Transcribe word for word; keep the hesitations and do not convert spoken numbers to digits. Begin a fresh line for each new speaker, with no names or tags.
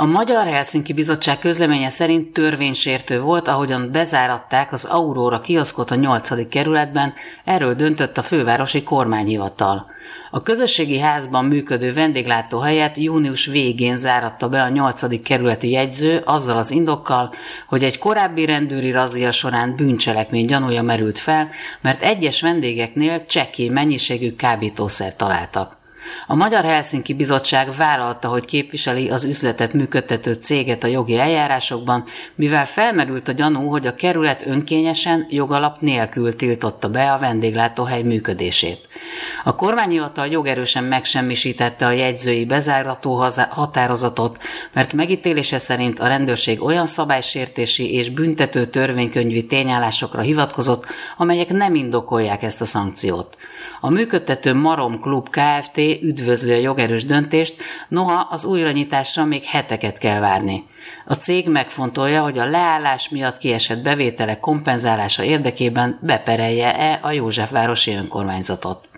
A Magyar Helsinki Bizottság közleménye szerint törvénysértő volt, ahogyan bezáratták az Aurora kioszkot a nyolcadik kerületben, erről döntött a fővárosi kormányhivatal. A közösségi házban működő vendéglátóhelyet június végén záratta be a nyolcadik kerületi jegyző azzal az indokkal, hogy egy korábbi rendőri razzia során bűncselekmény gyanúja merült fel, mert egyes vendégeknél csekély mennyiségű kábítószert találtak. A Magyar Helsinki Bizottság vállalta, hogy képviseli az üzletet működtető céget a jogi eljárásokban, mivel felmerült a gyanú, hogy a kerület önkényesen, jogalap nélkül tiltotta be a vendéglátóhely működését. A kormányhivatal jogerősen megsemmisítette a jegyzői bezárató határozatot, mert megítélése szerint a rendőrség olyan szabálysértési és büntető törvénykönyvi tényállásokra hivatkozott, amelyek nem indokolják ezt a szankciót. A működtető Marom Klub Kft. Üdvözli a jogerős döntést, noha az újranyitásra még heteket kell várni. A cég megfontolja, hogy a leállás miatt kiesett bevételek kompenzálása érdekében beperelje-e a Józsefvárosi önkormányzatot.